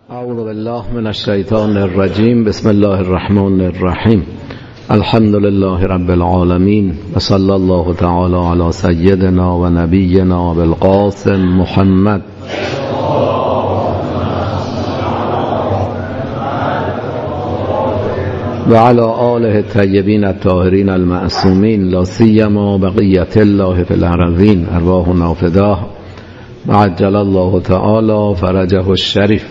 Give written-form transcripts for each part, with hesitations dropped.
اعوذ بالله من الشیطان الرجیم. بسم الله الرحمن الرحیم. الحمد لله رب العالمین و صلی الله تعالی علی سیدنا و نبینا بالقاسم محمد و علی آله الطیبین الطاهرین المعصومین لا سیما بقیة الله فی الارضین ارواحنا فداه و عجل الله تعالی فرجه الشریف.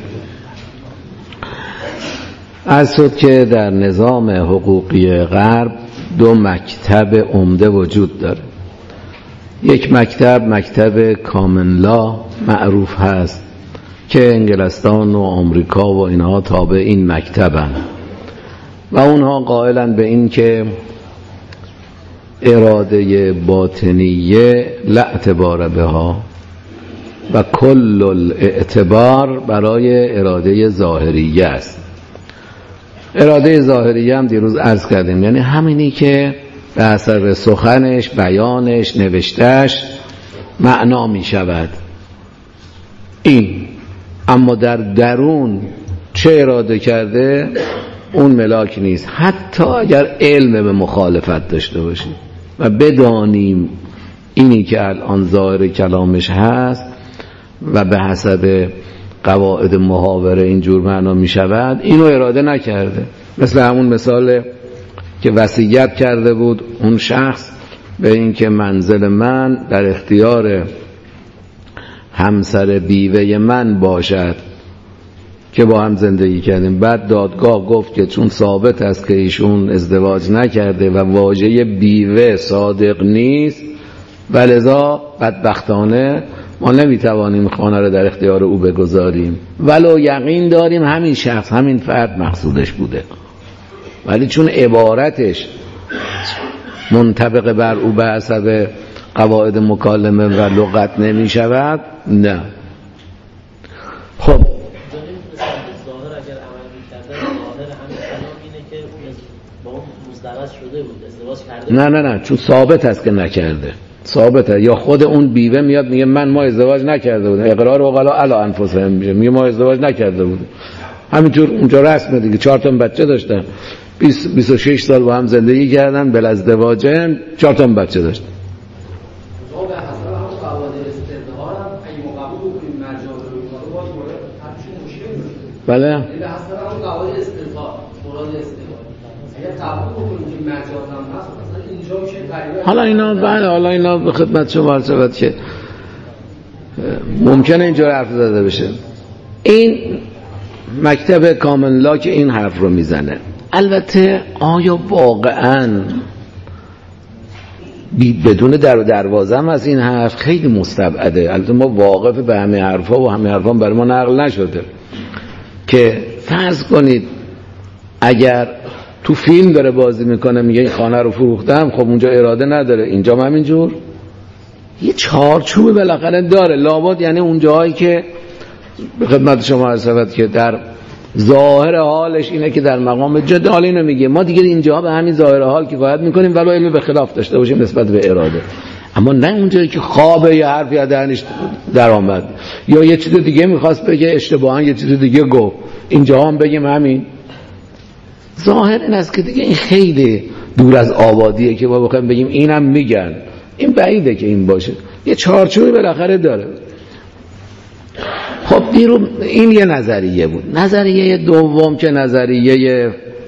از شد که در نظام حقوقی غرب دو مکتب عمده وجود داره. یک مکتب کامن لا معروف هست که انگلستان و آمریکا و اینها تابع این مکتبن و اونها قائلن به این که اراده باطنیه لا اعتبار بها و کل الاعتبار برای اراده ظاهریه است. اراده ظاهریه هم دیروز عرض کردیم، یعنی همینی که به اثر سخنش، بیانش، نوشتش معنا می شود این، اما در درون چه اراده کرده اون ملاک نیست. حتی اگر علم به مخالفت داشته باشیم و بدانیم اینی که الان ظاهر کلامش هست و به حسب قواعد محاوره اینجور معنا می شود، اینو اراده نکرده. مثل همون مثال که وصیت کرده بود اون شخص به این که منزل من در اختیار همسر بیوه من باشد که با هم زندگی کردیم. بعد دادگاه گفت که چون ثابت است که ایشون ازدواج نکرده و واژه بیوه صادق نیست و لذا بدبختانه ما نمیتوانیم خانه رو در اختیار او بگذاریم، ولو یقین داریم همین شخص، همین فرد مقصودش بوده، ولی چون عبارتش منطبق بر او به حسب قواعد مکالمه و لغت نمی شود، نه. خب نه چون ثابت است که نکرده، ثابته. یا خود اون بیوه میاد میگه ما ازدواج نکرده بودیم، اقرار وقلا علی انفسهم میگه ما ازدواج نکرده بودیم. همینطور اونجا رسمه دیگه، 4 تا بچه داشتن، 26 سال با هم زندگی کردن، بل ازدواجن 4 تا بچه داشتن. بله حالا اینا به خدمت شما عرض شود که ممکنه اینجور حرف زده بشه. این مکتب کامن لا که این حرف رو میزنه، البته آیا واقعا بدون در و دروازه هم از این حرف خیلی مستبعده. البته ما واقف به همه حرفا و همه حرفا برای ما نقل نشده که فرض کنید اگر تو فیلم داره بازی میکنه میگه این خانه رو فروختم، خب اونجا اراده نداره، اینجا هم همینجور یه چارچوب بالاخره داره لابد، یعنی اون جایی که به خدمت شما عرض شود که در ظاهر حالش اینه که در مقام جدال اینو میگه ما دیگه اینجا به همین ظاهر حال کفایت میکنیم ولو علم به خلاف داشته باشیم نسبت به اراده، اما نه اونجایی که خوابه یه حرفی از دهنش در آمد یا یه چیز دیگه میخواست بگه اشتباها یه چیز دیگه گفت، اینجا هم بگیم همین. ظاهر این است که دیگه این خیلی دور از آبادیه که ما بخوایم بگیم اینم میگن، این بعیده که این باشه، یه چارچوبی بالاخره داره. خب این یه نظریه بود. نظریه دوم که نظریه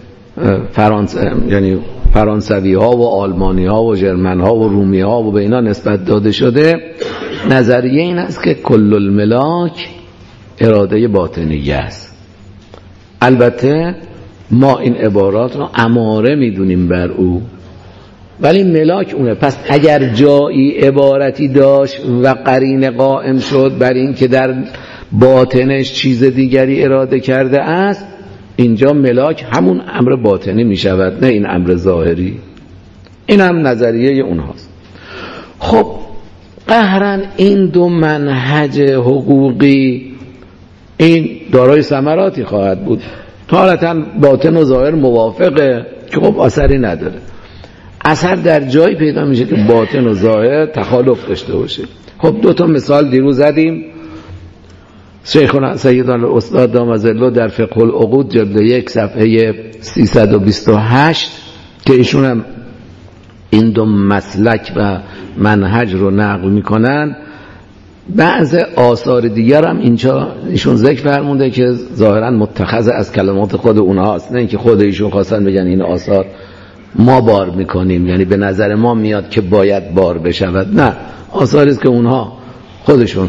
یعنی فرانسوی ها و آلمانی ها و ژرمن ها و رومی ها و به اینا نسبت داده شده، نظریه این است که کل الملاک اراده باطنیه است. البته ما این عبارات رو اماره میدونیم بر او، ولی ملاک اونه. پس اگر جایی عبارتی داشت و قرینه قائم شد بر این که در باطنش چیز دیگری اراده کرده است، اینجا ملاک همون امر باطنی می شود، نه این امر ظاهری. این هم نظریه اونهاست. خب قهرن این دو منهج حقوقی این دارای ثمراتی خواهد بود. تارتاً باطن و ظاهر موافقه که خب اثری نداره. اثر در جایی پیدا میشه که باطن و ظاهر تخالف داشته باشه. خب 2 تا مثال دیروز زدیم. شیخنا سیدنا الاستاد دام ظله در فقه العقود جلد 1 صفحه 328 که ایشون هم این دو مسلک و منهج رو نقل میکنن، بعض آثار دیگر هم اینجا ایشون ذکر فرمونده که ظاهرا متخذ از کلمات خود اونهاست، نه اینکه خود ایشون خواستن بگن این آثار ما بار میکنیم، یعنی به نظر ما میاد که باید بار بشود، نه، آثاری است که اونها خودشون.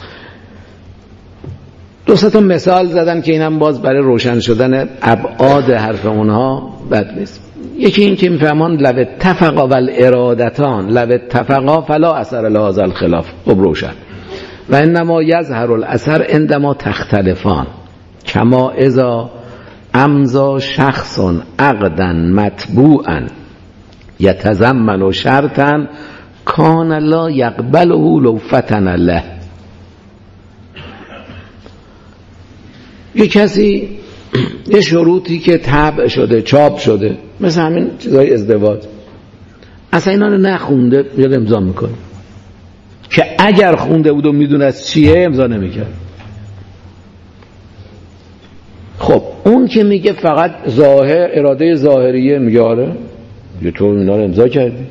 دو سه تا مثال زدن که اینم باز برای روشن شدن ابعاد حرف اونها بد نیست. یکی این که میفهمان لو اتفقا والارادتان لو اتفقا فلا اثر لهذا الخلاف. خب روشن. و انما یظهر الاثر عندما تختلفان کما اذا امضا شخص عقدا مطبوعا یتضمن شرطا کان لا یقبله لو فتن له. یه کسی یه شروطی که طبع شده، چاپ شده، مثل همین چیزای ازدواج، اصلا اینا رو نخونده میاد امضا میکنه، که اگر خونده بود و میدونست چیه امضا نمیکرد. خب اون که میگه فقط ظاهر اراده ظاهریه، میگه آره یه طور اینا رو امضا کردی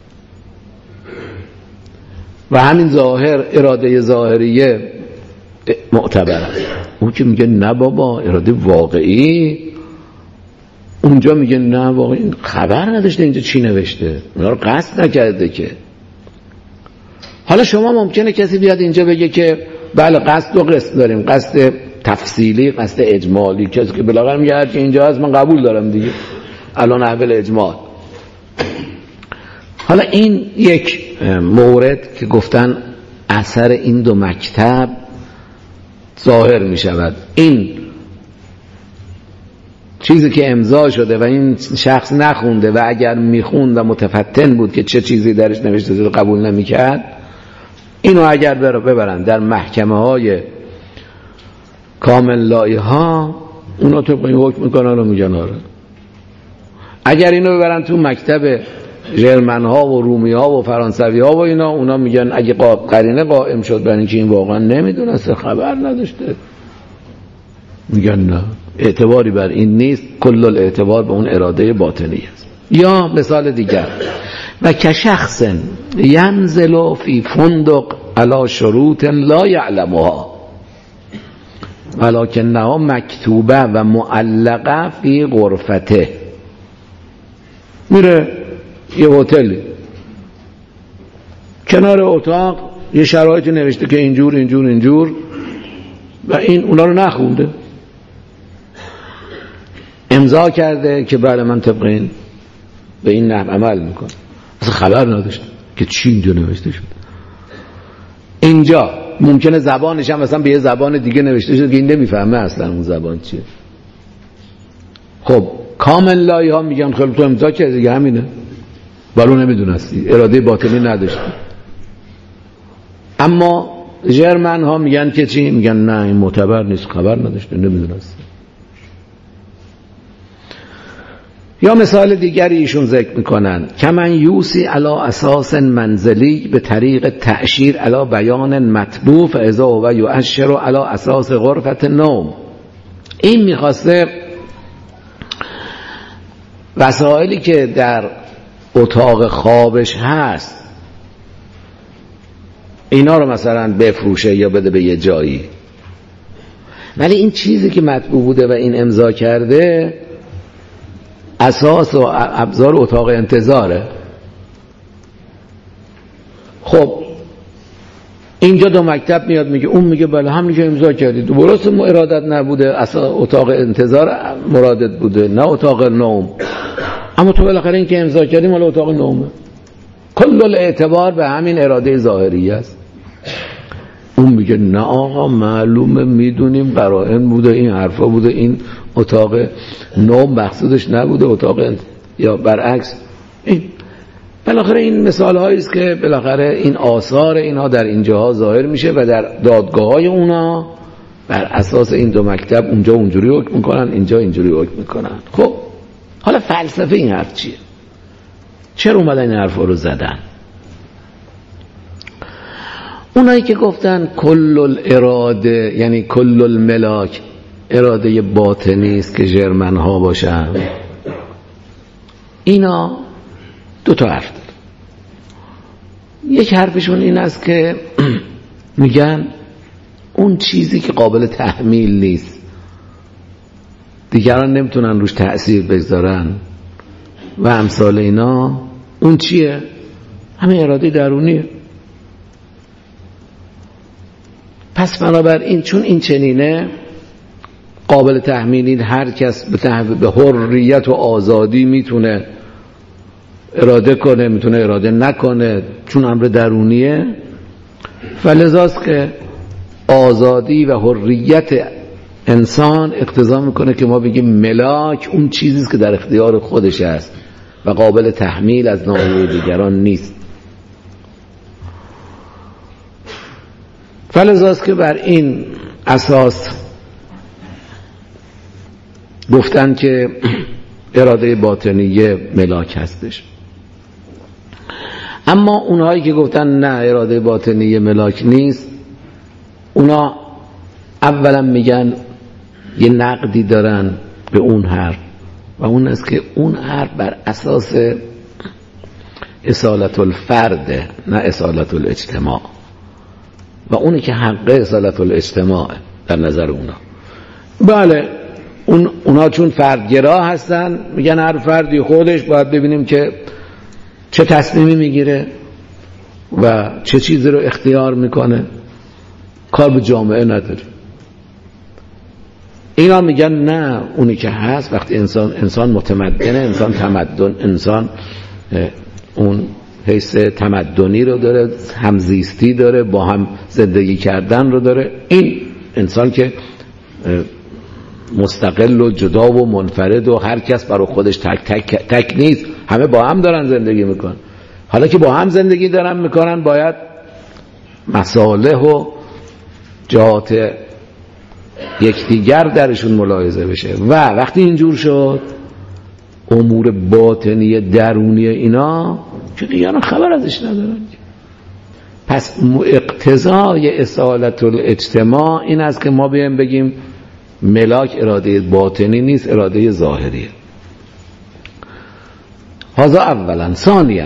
و همین ظاهر اراده ظاهریه معتبره. اون که میگه نه بابا اراده واقعی، اونجا میگه نه واقعی خبر نداشته اینجا چی نوشته، اونا رو قصد نکرده که. حالا شما ممکنه کسی بیاد اینجا بگه که بله قصد دو قسم داریم، قصد تفصیلی، قصد اجمالی. کسی که بالاخره میگه هر که اینجا هست من قبول دارم دیگه، الان اول اجمال. حالا این یک مورد که گفتن اثر این دو مکتب ظاهر می شود. این چیزی که امضا شده و این شخص نخونده و اگر میخوند و متفتن بود که چه چیزی درش نوشته شده قبول نمی کرد، اینو اگر ببرن در محکمه های کامل لایه ها، اونا طبق این حکم میکنن و میگن آره. اگر اینو ببرن تو مکتب ژرمن ها و رومی ها و فرانسوی ها و اینا، اونا میگن اگه قرینه قائم شد برای اینکه این واقعا نمیدونسته، خبر نداشته، میگن نه، اعتباری بر این نیست، کل الاعتبار به اون اراده باطنی است. یا مثال دیگر، و که شخص ینزل فی فندق علی شروط لا یعلمها ولکنها مکتوبه و معلقه فی غرفته. میره یه هتل، کنار اتاق یه شرایطی نوشته که اینجور اینجور اینجور و این اونا رو نخونده، امضا کرده که بله من طبق این به این نحو عمل میکنم، اصلا خبر نداشته که چی اینجا نوشته شد. اینجا ممکنه زبانش هم مثلا به یه زبان دیگه نوشته شده که این نمیفهمه اصلا اون زبان چیه. خب کامل لایه ها میگن خیلی تو امضا کردی دیگه همینه، ولو نمیدونستی، اراده باطنی نداشتی. اما ژرمن ها میگن که چی؟ میگن نه این معتبر نیست، خبر نداشته، نمیدونستی. یا مثال دیگری ایشون ذکر میکنن کمن یوسی علی اساس منزلی به طریق تأشیر علی بیان مطبوع فاذا و یؤشر علی اساس غرفه نوم. این میخواسته وسایلی که در اتاق خوابش هست اینا رو مثلا بفروشه یا بده به یه جایی، ولی این چیزی که مطبوع بوده و این امضا کرده اساس و ابزار اتاق انتظاره. خب اینجا دو مکتب میاد میگه، اون میگه بله همین که امضا کردید درست ارادت نبوده، اتاق انتظار مرادت بوده نه اتاق نوم، اما تو بالاخره این که امضا کردی مال اتاق نومه. کل الاعتبار به همین اراده ظاهری است. اون میگه نه آقا معلومه میدونیم قرائن بوده، این حرفا بوده، این اتاق نوم مقصودش نبوده اتاق یا برعکس. این بالاخره این مثال هایی است که بالاخره این آثار اینها در اینجاها ظاهر میشه و در دادگاه های اونا بر اساس این دو مکتب اونجا اونجوری حکم میکنن، اینجا اینجوری حکم میکنن. خب حالا فلسفه این حرف چیه؟ چرا اومدن این حرف رو زدن؟ اونایی که گفتن کل الاراده یعنی کل الملاک اراده باطنی است که ژرمن ها باشن، اینا دو تا حرف دارن. یک حرفشون این است که میگن اون چیزی که قابل تحمیل نیست، دیگران نمیتونن روش تأثیر بگذارن و امثال اینا، اون چیه؟ همه اراده درونیه. پس بنابراین چون این چنینه قابل تحمیلی، هر کس به حریت و آزادی میتونه اراده کنه، میتونه اراده نکنه، چون امر درونیه، فلذاست که آزادی و حریت انسان اقتضا میکنه که ما بگیم ملاک اون چیزیست که در اختیار خودش است و قابل تحمیل از ناحیه دیگران نیست. فلذاست که بر این اساس گفتن که اراده باطنیه ملاک هستش. اما اونهایی که گفتن نه اراده باطنیه ملاک نیست، اونا اولا میگن یه نقدی دارن به اون حرف و اون است که اون حرف بر اساس اصالت الفرد نه اصالت الاجتماع، و اونی که حق اصالت الاجتماع در نظر اونا. بله اونا چون فردگرا هستن میگن هر فردی خودش باید ببینیم که چه تصمیمی میگیره و چه چیزی رو اختیار میکنه، کار به جامعه نداره. اینا میگن نه، اونی که هست وقتی انسان متمدنه، انسان تمدن، انسان اون حیث تمدنی رو داره، همزیستی داره، با هم زندگی کردن رو داره. این انسان که مستقل و جدا و منفرد و هر کس برای خودش تک نیست، همه با هم دارن زندگی میکنن. حالا که با هم زندگی دارن میکنن باید مصالح و جهات یکدیگر درشون ملاحظه بشه و وقتی اینجور شد امور باطنی درونی اینا که دیگران خبر ازش ندارن. پس اقتضای اصالت الاجتماع این است که ما بیایم بگیم ملاک اراده باطنی نیست، اراده ظاهریه. هذا اولا. ثانیا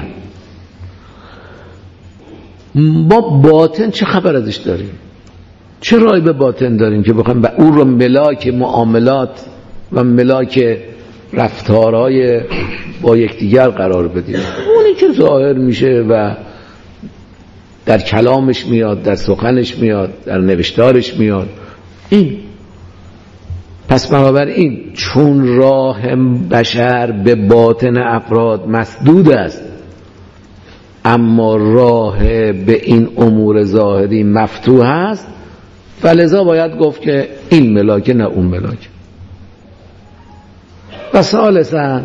ما باطن چه خبر ازش داریم؟ چه رای به باطن داریم که بخوایم به اون رو ملاک معاملات و ملاک رفتارهای با یکدیگر قرار بدیم؟ اونی که ظاهر میشه و در کلامش میاد، در سخنش میاد، در نوشتارش میاد. این پس بنابراین چون راه بشر به باطن افراد مسدود است، اما راه به این امور ظاهری مفتوح است، فلذا باید گفت که این ملاک نه اون ملاک. و ثالثاً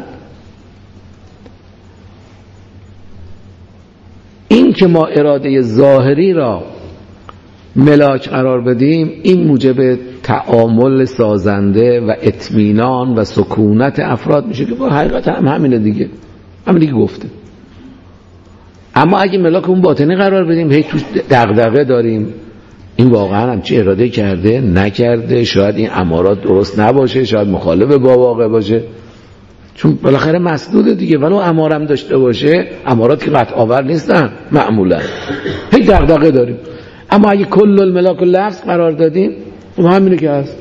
این که ما اراده ظاهری را ملاک قرار بدیم، این موجب تعامل سازنده و اطمینان و سکونت افراد میشه که با حقیقت هم همینه دیگه، همین دیگه گفته. اما اگه ملاک اون باطنی قرار بدیم، هی توش دغدغه داریم، این واقعا هم چه اراده کرده نکرده، شاید این امارات درست نباشه، شاید مخالف با واقع باشه، چون بالاخره مسدوده دیگه. ولو امارم داشته باشه، امارات که قطع آور نیستن معمولا، هی دغدغه داریم. اما اگه کل الملاک لفظ قرار دادیم، خب همینه که هست.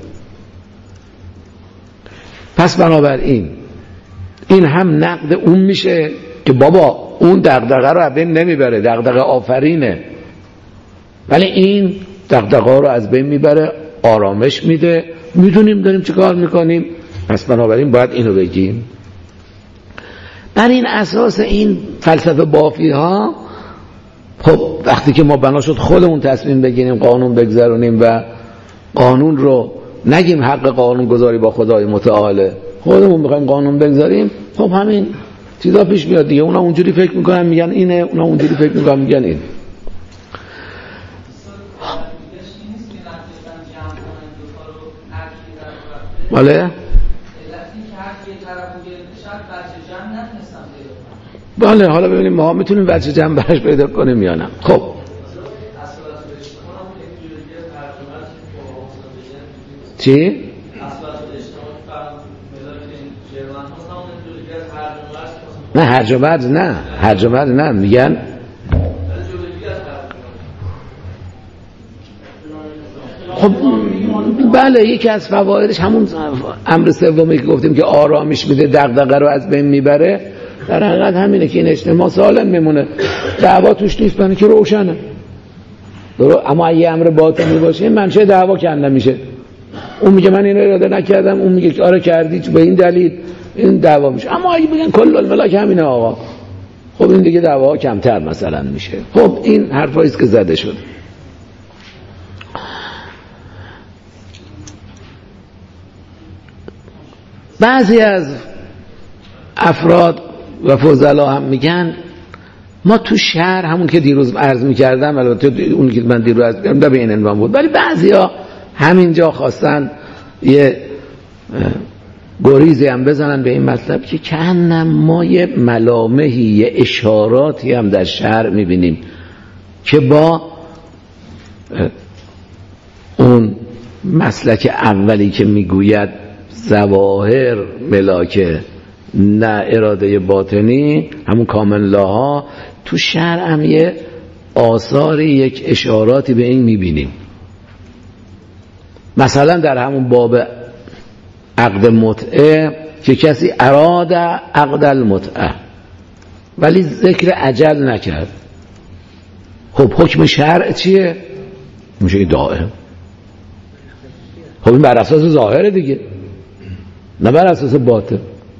پس بنابراین این هم نقد اون میشه که بابا اون دغدغه رو از بین نمیبره، دغدغه آفرینه، ولی این دغدغه رو از بین میبره، آرامش میده، میدونیم داریم چه کار میکنیم. پس بنابراین باید اینو بگیم. بر این اساس این فلسفه بافی ها، خب وقتی که ما بنا شد خودمون تصمیم بگیریم، قانون بگذارونیم و قانون رو نگیم حق قانون گذاری با خدای متعاله، خودمون بخوایم قانون بگذاریم، خب همین چیزا پیش میاد دیگه. اونا اونجوری فکر میکنن میگن اینه، اونا اونجوری فکر میکنن میگن این. بله بله، حالا ببینیم ما میتونیم وجه جمع برش پیدا کنیم یا نه. خب چی؟ نه هرج و مرج نه میگن خب بله یکی از فوایدش همون امر سومی که گفتیم که آرامش میده، دغدغه رو از بین میبره، در حقیقت همینه که این اجتماع سالم میمونه، دعوا توش نیست، برای که روشنه. اما اگه امر باطنی باشه منشه دعوا کنده میشه، اون میگه من اینو اراده نکردم، اون میگه که آره کردی به این دلیل، این دعوا میشه. اما اگه بگن کل الملک همینه آقا، خب این دیگه دعوا کمتر مثلا میشه. خب این حرفایی است که زده شد. بعضی از افراد و فضلا هم میگن ما تو شهر، همون که دیروز عرض میکردم، البته اون که من دیروز عرض میکردم به این عنوان بود، ولی بعضیا همینجا خواستن یه گریزی هم بزنن به این مطلب که کأنم ما یه ملامحی، یه اشاراتی هم در شهر میبینیم که با اون مسلک اولی که میگوید ظواهر ملاکه نه اراده باطنی، همون کامل لاها، تو شهر هم یه آثاری، یک اشاراتی به این میبینیم. مثلا در همون باب عقد متعه که کسی اراد عقد المتعه ولی ذکر اجل نکرد، خب حکم شرع چیه؟ میشه دائم. خب این بر اساس ظاهره دیگه، نه بر اساس باطن.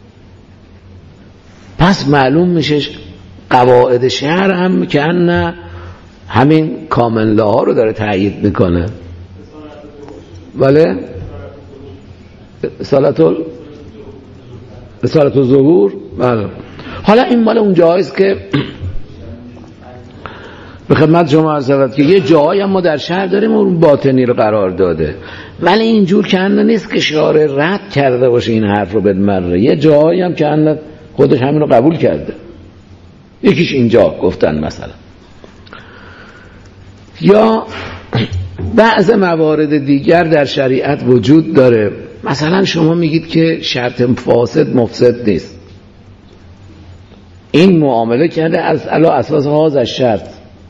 پس معلوم میشه قواعد شهر هم که نه همین کامل ها رو داره تأیید میکنه. بله رسالت الظهور. بله. حالا این مال اون جاییست که به خدمت شما عرض شود که یه جایی هم ما در شهر داریم اون باطنی رو قرار داده، ولی اینجور که انه نیست که شارع رد کرده باشه این حرف رو بالمره. یه جایی هم که انه خودش همین رو قبول کرده. یکیش اینجا گفتن مثلا، یا بعض موارد دیگر در شریعت وجود داره. مثلا شما میگید که شرط فاسد مفسد نیست، این معامله کرده از علی اساس هاذ الشرط،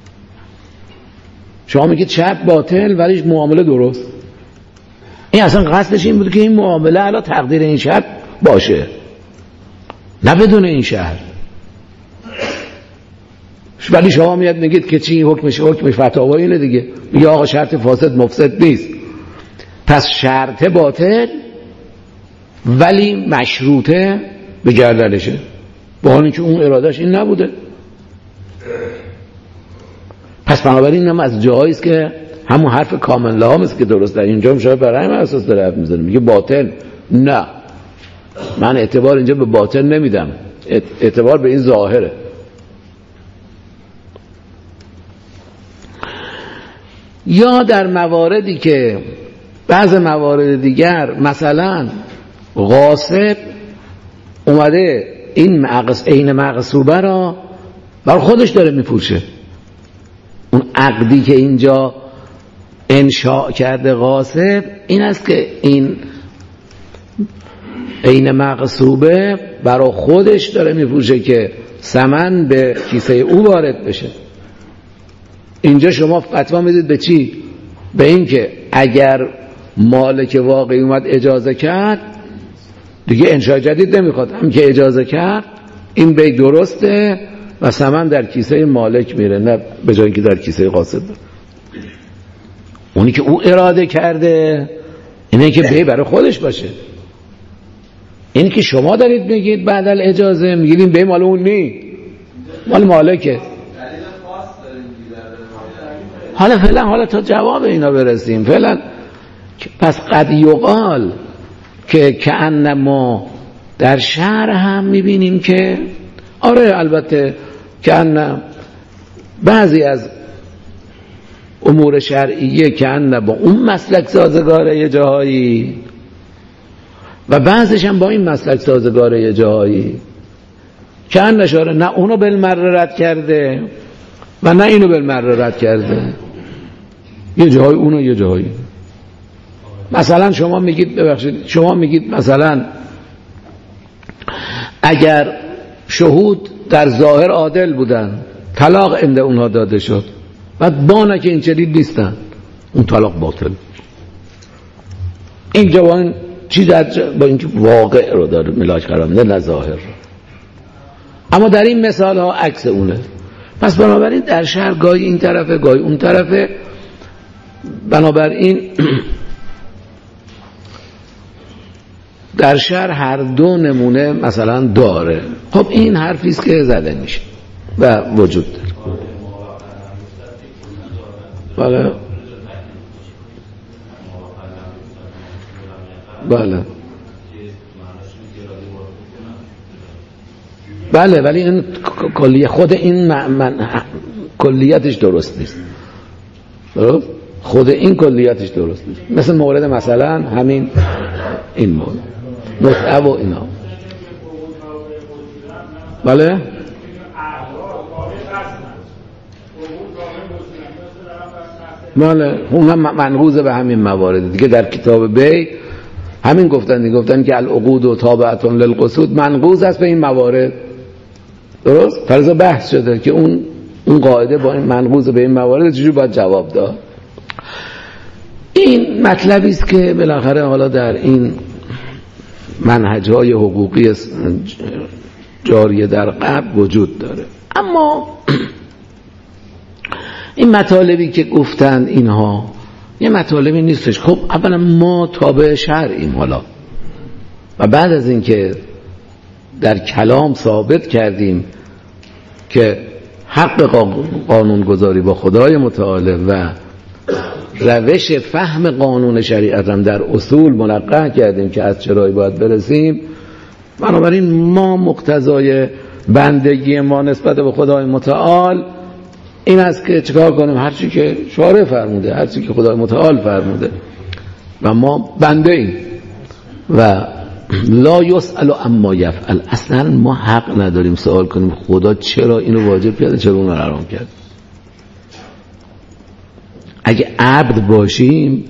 شما میگید شرط باطل ولی معامله درست. این اصلا قصدش این بود که این معامله علی تقدیر این شرط باشه، نه بدون این شرط. ولی شما میاد میگید که چی حکمش؟ حکم فتاوا اینه دیگه، میگه آقا شرط فاسد مفسد نیست، پس شرط باطل ولی مشروطه به گردنشه، با حالی که اون ارادش این نبوده. پس بنابراین هم از جایی است که همون حرف کامل لام است که درست در اینجا میشه برای همه اساس داره حرف میزنه، میگه باطل. نه، من اعتبار اینجا به باطل نمیدم، اعتبار به این ظاهره. یا در مواردی که بعض موارد دیگر، مثلا غاصب اومده این عین مغصوبه را بر خودش داره میفروشه، اون عقدی که اینجا انشاء کرده غاصب این است که این عین مغصوبه برای خودش داره میفروشه که ثمن به کیسه او وارد بشه. اینجا شما فتوا میدید به چی؟ به این که اگر مالک واقعی اومد اجازه کرد دیگه انشاء جدید نمیخواد، هم که اجازه کرد این بی درسته و ثمن در کیسه مالک میره، نه به جای اینکه در کیسه قاصد. اونی که او اراده کرده اینه که بی برای خودش باشه. اینی که شما دارید میگید بعد از اجازه میگید این بی مال اون نی، مال مالکه. حالا تا جواب اینا برسیم فعلا. پس قد یقال که کأن ما در شهر هم میبینیم که آره البته کأن بعضی از امور شرعیه کأن با اون مسلک سازگاره یه جاهایی و بعضش هم با این مسلک سازگاره یه جاهایی، کأن اشاره نه اونو بالمره رد کرده و نه اینو بالمره رد کرده، یه جای اونو یه جایی. مثلا شما میگید ببخشید، شما میگید مثلا اگر شهود در ظاهر عادل بودن طلاق عند اونها داده شد، بعد بانا که این چنین نیستن، اون طلاق باطل. اینجا با این چی با اینکه واقع رو داره ملاک قرار میده نه ظاهر رو. اما در این مثال ها عکس اونه. پس بنابراین در شهر گاهی این طرفه گاهی اون طرفه، بنابراین در شهر هر دو نمونه مثلا داره. خب این حرفی است که زده میشه و وجود داره. بله بله بله، ولی این کلیه خود این کلیتش درست نیست. خود این کلیتش درست نیست. مثل مورد مثلا همین این مورد متعه و اینا. بله بله، اون هم منقوض به همین موارد دیگه. در کتاب بی همین گفتن که العقود و تابعة للقصود منقوض است به این موارد. درست؟ فرضا بحث شده که اون قاعده با این منقوض به این موارد چجوری باید جواب داد. این مطلبی است که بالاخره حالا در این منهج‌های حقوقی جاری در قبل وجود داره. اما این مطالبی که گفتند اینها یه مطالبی نیستش. خب اولا ما تابع شرعیم حالا، و بعد از اینکه در کلام ثابت کردیم که حق قانونگذاری با خدای متعال و روش فهم قانون شریعت هم در اصول منقح کردیم که از چرایی باید برسیم، بنابراین ما مقتضای بندگی ما نسبت به خدای متعال این است که چیکار کنیم؟ هرچی که شارع فرموده، هرچی که خدای متعال فرموده و ما بنده ایم و لا یسأل عما یفعل. اصلا ما حق نداریم سوال کنیم خدا چرا اینو واجب کرده چرا اونو حرام کرد. اگه عبد باشیم،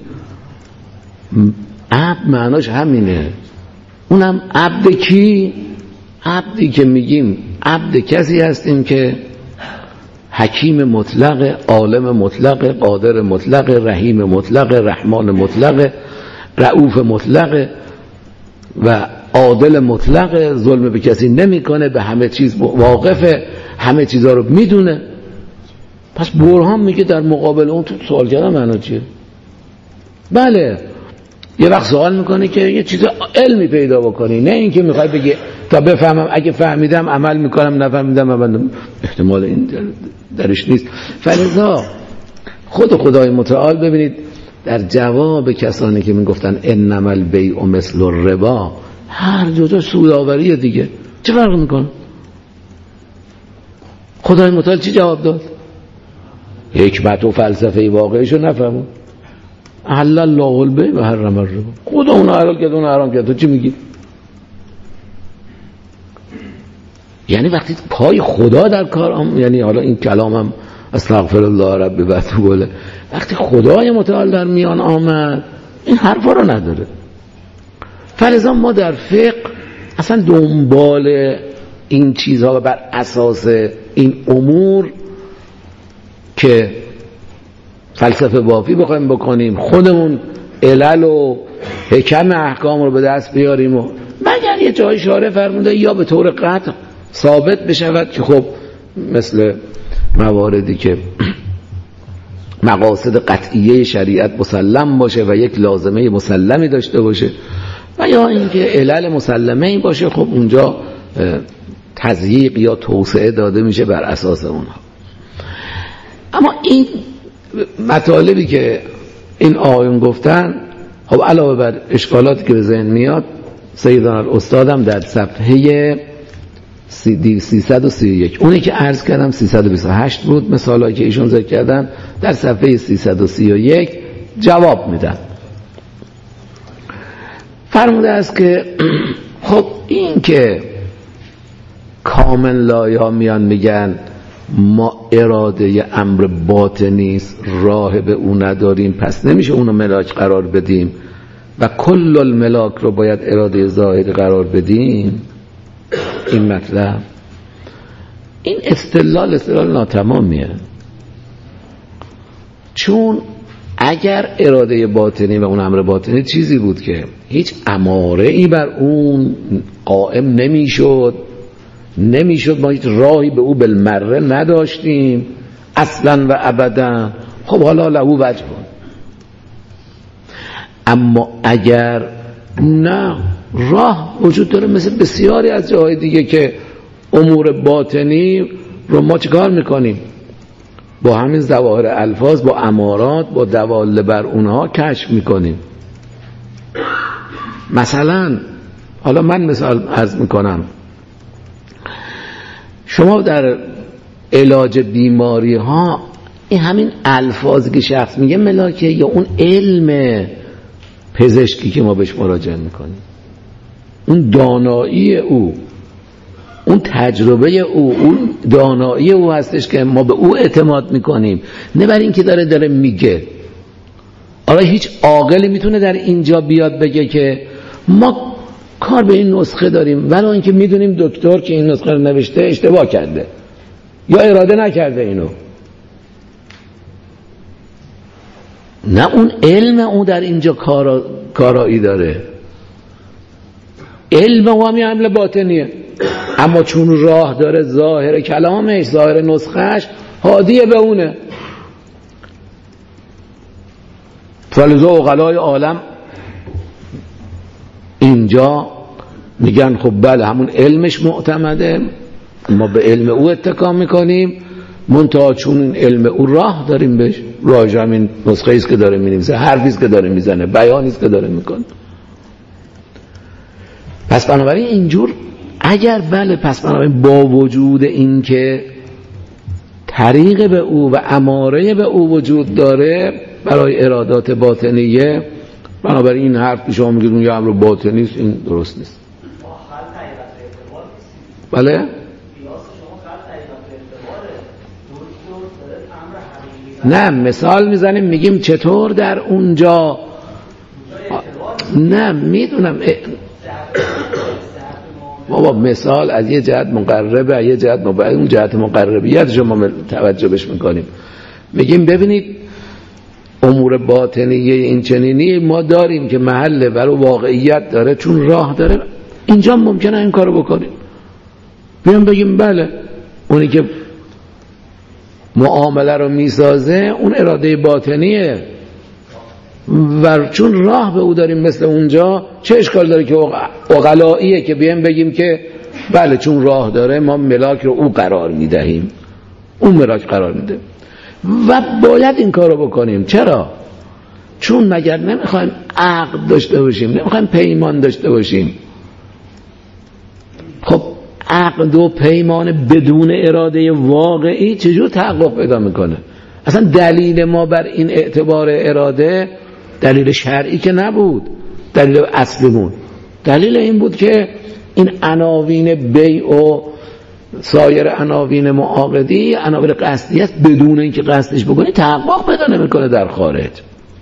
عبد معناش همینه. اونم عبد کی؟ عبدی که میگیم عبد کسی هستیم که حکیم مطلق، عالم مطلق، قادر مطلق، رحیم مطلق، رحمان مطلق، رؤوف مطلق و عادل مطلق، ظلم به کسی نمیکنه، به همه چیز واقفه، همه چیزا رو میدونه. پس برهان میگه در مقابل اون تو سوال کردن معنا چیه؟ بله یه وقت سوال میکنه که یه چیز علمی پیدا بکنی، نه اینکه میخوای بگی تا بفهمم، اگه فهمیدم عمل میکنم، نفهمیدم عمل، احتمال این درش نیست. فلذا خود خدای متعال ببینید در جواب کسانی که میگفتن انما البیع مثل الربا، هر جا سودآوری دیگه، چه فرق میکنه؟ خدای متعال چی جواب داد؟ حکمت و فلسفه واقعیشو نفهمون. احل الله البیع و حرم الربا. خدا اونو حلال کرد اونو حرام کرد، تو چی میگی؟ یعنی وقتی پای خدا در کار یعنی حالا این کلامم استغفر الله ربی و اتوب الیه، وقتی خدای متعال در میان آمد این حرفا رو نداره. فلذا ما در فقه اصلا دنبال این چیزها و بر اساس این امور که فلسفه بافی بخوایم بکنیم خودمون علل و حکم احکام رو به دست بیاریم و مگر یه جای شارع فرموده یا به طور قطع ثابت بشود که خب مثل مواردی که مقاصد قطعیه شریعت مسلم باشه و یک لازمه مسلمی داشته باشه و یا اینکه علل مسلمه باشه، خب اونجا تضییق یا توسعه داده میشه بر اساس اونها. اما این مطالبی که این آقایون گفتن، خب علاوه بر اشکالاتی که به ذهن میاد، سیدان الاستادم در صفحه 331 اونی که عرض کردم 328 بود، مثالی که ایشون ذکر کردن در صفحه 331 جواب میدن. فرموده است که خب این که کامل لایا میان میگن ما اراده امر باطنی است، راه به اون نداریم، پس نمیشه اونو ملاک قرار بدیم و کل الملاک رو باید اراده ظاهری قرار بدیم، این مطلب، این استدلال ناتمامیه. چون اگر اراده باطنی و اون امر باطنی چیزی بود که هیچ اماره ای بر اون قائم نمیشد، ما هیچ راهی به او بالمره نداشتیم اصلا و ابدا، خب حالا له وجه بود. اما اگر نه، راه وجود داره مثل بسیاری از جاهای دیگه که امور باطنی رو ما چیکار میکنیم؟ با همین ظواهر الفاظ، با امارات، با دواله بر اونها کشف میکنیم. مثلا حالا من مثال عرض میکنم، شما در علاج بیماری ها این همین الفاظی که شخص میگه ملاکه، یا اون علم پزشکی که ما بهش مراجعه میکنیم، اون دانایی او، اون تجربه او، اون دانایی او هستش که ما به او اعتماد میکنیم، نه بر این که داره میگه. آره هیچ عاقلی میتونه در اینجا بیاد بگه که ما کار به این نسخه داریم ولی اینکه میدونیم دکتر که این نسخه رو نوشته اشتباه کرده یا اراده نکرده اینو؟ نه، اون علم او در اینجا کارایی داره، علم او هم عمل باطنیه، اما چون راه داره ظاهر کلامش، ظاهر نسخهش هادیه به اونه. فلذا عقلای عالم اینجا میگن خب بله همون علمش معتمده، ما به علم او اتکا میکنیم، منتها چون این علم او راه داریم بهش، راهش همین نسخه ایست که داره مینویسه، حرفیست که داره میزنه، بیانیست که داره میکنه. پس بنابراین اینجور اگر بله، پس بنابراین با وجود این که طریق به او و اماره به او وجود داره برای ارادات باطنیه، بنابراین این حرف که شما میگید اون یه امر باطنی است، این درست نیست. بله؟ نه، مثال میزنیم میگیم چطور در اونجا. نه میدونم بابا، مثال از یه جهت مقربه، از یه جهت مبعد، اون جهت مقربیت شما توجه بش میکنیم، میگیم ببینید امور باطنیه این چنینی ما داریم که محله برای واقعیت داره، چون راه داره اینجا ممکنه این کارو بکنیم. بیام بگیم بله اونی که معامله رو میسازه اون اراده باطنیه و چون راه به او داریم مثل اونجا، چه اشکال داره که عقلاییه که بیام بگیم که بله چون راه داره ما ملاک رو او قرار میدهیم، اون ملاک قرار میده و باید این کارو بکنیم. چرا؟ چون مگر نمیخوایم عقد داشته باشیم، نمیخوایم پیمان داشته باشیم؟ خب عقد و پیمان بدون اراده واقعی چجور تحقق پیدا میکنه؟ اصلا دلیل ما بر این اعتبار اراده دلیل شرعی که نبود، دلیل اصلیمون دلیل این بود که این عناوین بیع و سایر عناوین معاقدی عناوین قصدی است، بدون اینکه قصدش بکنی تحقق پیدا نمیکنه در خارج.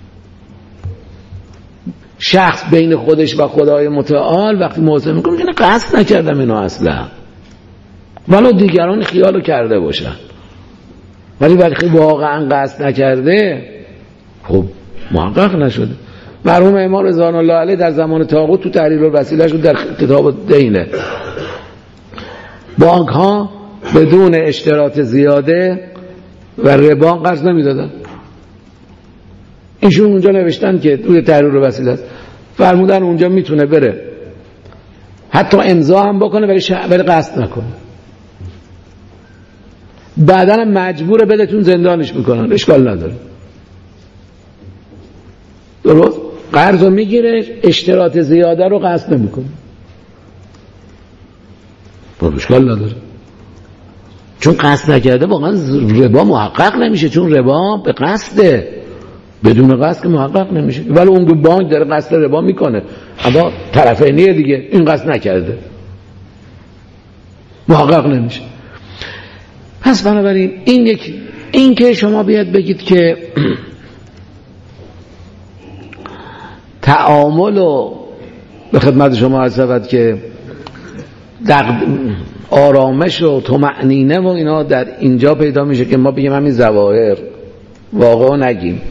شخص بین خودش و خدای متعال وقتی محاسبه میکنه میگه قصد نکردم اینو اصلا، ولو دیگران خیالو کرده باشن، ولی وقتی واقعا قصد نکرده خب محقق نشده. مرحوم امام رضوان الله علیه در زمان طاغوت تو تحریر الوسیله‌اش در کتاب دینه، بانک ها بدون اشتراط زیاده و ربا قرض نمیدادن. ایشون اونجا نوشتن که توی تحریر الوسیله است، فرمودن اونجا میتونه بره حتی امضا هم بکنه ولی قصد نکنه، بعدن مجبوره بده تون زندانش میکنن، اشکال نداره. درست؟ قرض رو میگیره، اشتراط زیاده رو قصد نمیکنه، اشکال نداره، چون قصد نکرده واقعا ربا محقق نمیشه، چون ربا به قصده، بدون قصد که محقق نمیشه. ولی اون بانک داره قصد ربا میکنه اما طرفینیه دیگه، این قصد نکرده، محقق نمیشه. پس بنابراین این که شما بیاد بگید که تعامل و به خدمت شما عرض شود که آرامش و طمأنینه و اینا در اینجا پیدا میشه که ما بگیم همین ظواهر، واقعا نگیم.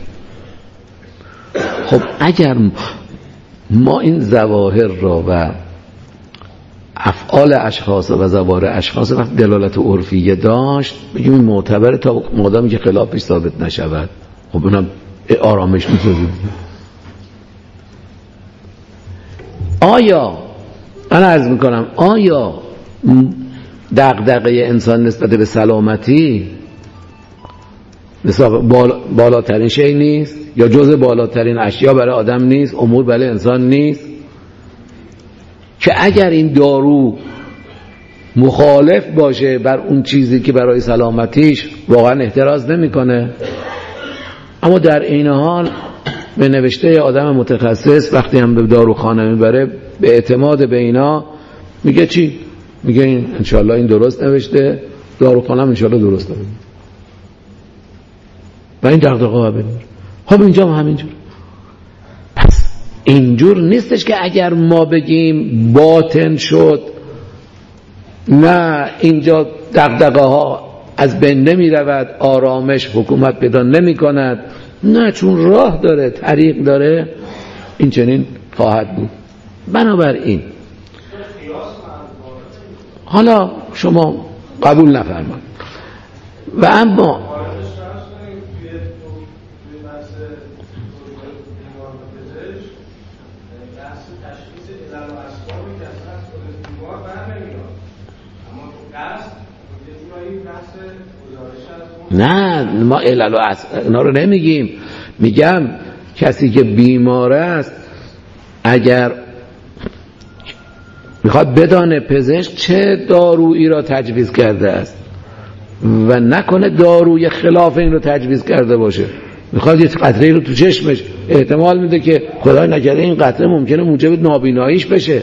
خب اگر ما این ظواهر را و افعال اشخاص و ظواهر اشخاص وقت دلالت عرفیه داشت بگیم این معتبره تا مادامی که خلافش ثابت نشود. خب اونم آرامش میسازه. آیا من عرض میکنم آیا دغدغه انسان نسبت به سلامتی نسبت بالاترین شی نیست یا جزء بالاترین اشیا برای آدم نیست، امور برای انسان نیست که اگر این دارو مخالف باشه بر اون چیزی که برای سلامتیش واقعا احتراز نمیکنه، اما در این حال به نوشته آدم متخصص وقتی هم به داروخانه میبره به اعتماد به اینا میگه چی؟ میگه این انشالله این درست نوشته، داروخانه هم انشالله درست نوشته و این دغدغه ها بمیره. خب اینجا هم همینجور. پس اینجور نیستش که اگر ما بگیم باطن شد نه اینجا دغدغه ها از بین نمی رود، آرامش حکومت پیدا نمی کند، نه چون راه داره، طریق داره، این چنین خواهد بود. بنابراین حالا شما قبول نفرمایید و اما نه ما علل و اینا رو نمیگیم. میگم کسی که بیمار است اگر میخواد بدانه پزشک چه دارویی را تجویز کرده است و نکنه داروی خلاف این رو تجویز کرده باشه، میخواد یه قطره رو تو چشمش، احتمال میده که خدای نکرده این قطره ممکنه موجب نابیناییش بشه،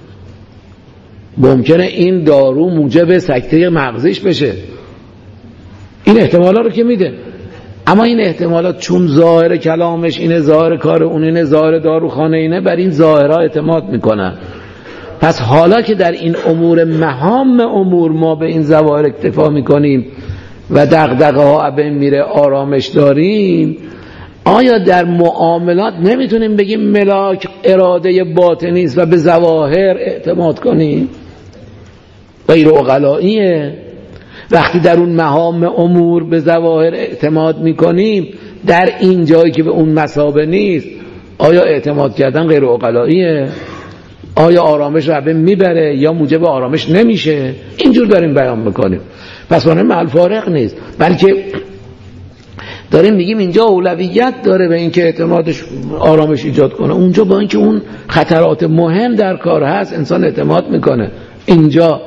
ممکنه این دارو موجب سکته مغزیش بشه، این احتمالا رو که میده. اما این احتمالات چون ظاهر کلامش اینه، ظاهر کار اون اینه، ظاهر داروخانه اینه، بر این ظاهرها اعتماد میکنن. پس حالا که در این امور مهام امور ما به این ظواهر اکتفا میکنیم و دغدغه ها بین میره، آرامش داریم، آیا در معاملات نمیتونیم بگیم ملاک اراده باطنی است و به ظواهر اعتماد کنیم؟ غیر عقلاییه. وقتی در اون مهام امور به ظواهر اعتماد میکنیم، در این جایی که به اون مثابه نیست آیا اعتماد کردن غیر عقلاییه؟ آیا آرامش رو میبره یا موجب آرامش نمیشه؟ اینجور داریم بیان میکنیم. پس معنی محل فارق نیست، بلکه داریم میگیم اینجا اولویت داره به اینکه اعتمادش آرامش ایجاد کنه، اونجا با اینکه اون خطرات مهم در کار هست انسان اعتماد میکنه. اینجا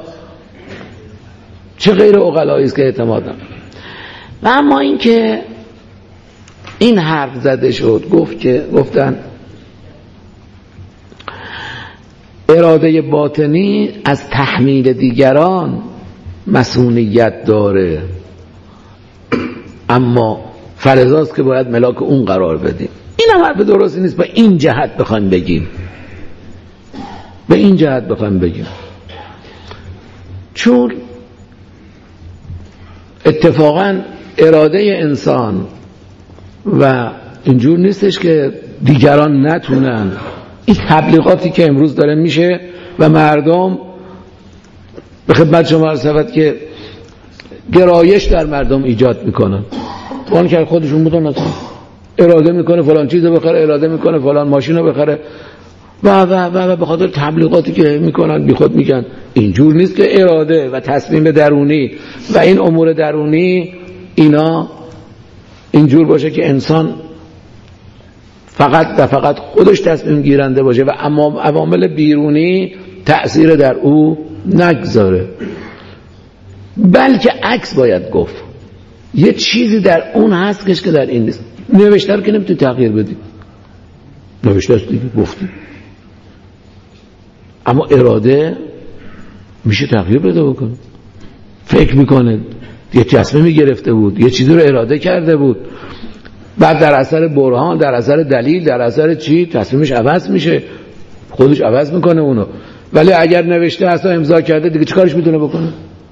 چه غیر عقلایی است که اعتماد نکنه. و اما اینکه این حرف زده شد، گفتن اراده باطنی از تحمیل دیگران مسئولیت داره، اما فرضاست که باید ملاک اون قرار بدیم. این هم حرف درستی نیست. به این جهت بخوایم بگیم، چون اتفاقا اراده انسان و اینجور نیستش که دیگران نتونن. این تبلیغاتی که امروز داره میشه و مردم به خدمت شما عرض شود که گرایش در مردم ایجاد میکنن، وان که خودشون بودن اصلا اراده میکنه فلان چیزو بخره، اراده میکنه فلان ماشینو بخره و به خاطر تبلیغاتی که میکنن بی خود میگن. اینجور نیست که اراده و تصمیم درونی و این امور درونی اینا اینجور باشه که انسان فقط خودش تصمیم گیرنده باشه و اما عوامل بیرونی تأثیر در او نگذاره، بلکه عکس باید گفت. یه چیزی در اون هست که در این نیست. نوشته رو که نمیتونی تغییر بدی، نوشته است دیگه، گفتی. اما اراده میشه تغییر بده بکنه. فکر میکنه یه تصمیمی گرفته بود، یه چیزی رو اراده کرده بود، بعد در اثر برهان، در اثر دلیل، در اثر چی تصمیمش عوض میشه، خودش عوض میکنه اونو. ولی اگر نوشته هست و امضا کرده دیگه چیکارش میتونه بکنه؟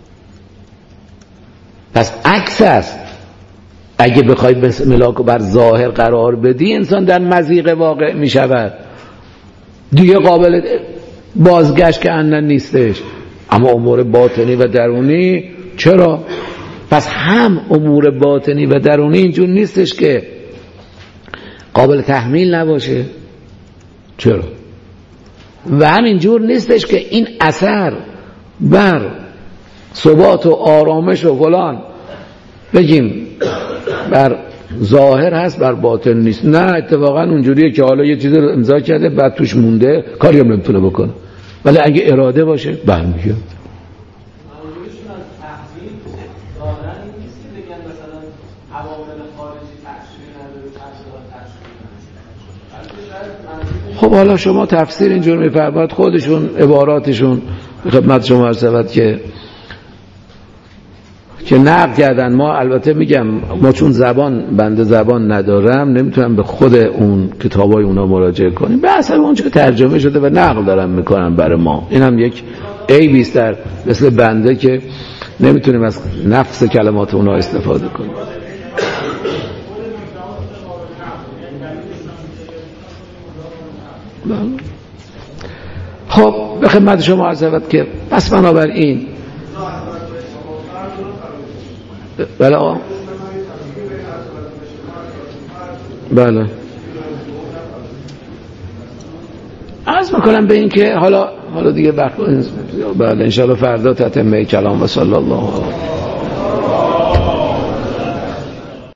پس عکس است. اگه بخوای ملاک بر ظاهر قرار بدی انسان در مضیق واقع میشود، دیگه قابل بازگشت که اندن نیستش. اما امور باطنی و درونی چرا؟ پس هم امور باطنی و درونی اینجور نیستش که قابل تحمیل نباشه. چرا؟ و همینجور نیستش که این اثر بر ثبات و آرامش و فلان بگیم بر ظاهر هست بر باطن نیست. نه، اتفاقا اونجوریه که حالا یه چیزی رو امضا کرده بعد توش مونده، کاری هم نمیتونه بکنه. ولی اگه اراده باشه برمیگه. خب حالا شما تفسیر اینجور میفرماد، خودشون عباراتشون خدمت شما عرض شود که نقل کردن. ما البته میگم ما چون بنده زبان ندارم نمیتونم به خود اون کتابای اونا مراجعه کنیم، به حسب اون که ترجمه شده و نقل دارم میکنم برای ما. این هم یک عیبی است در مثل بنده که نمیتونیم از نفس کلمات اونا استفاده کنیم. خب به خدمت شما عرض شود که پس بنابراین بله عرض میکنم به این که حالا دیگه بله انشاءالله فردا تتمه کلام و صلی الله علیه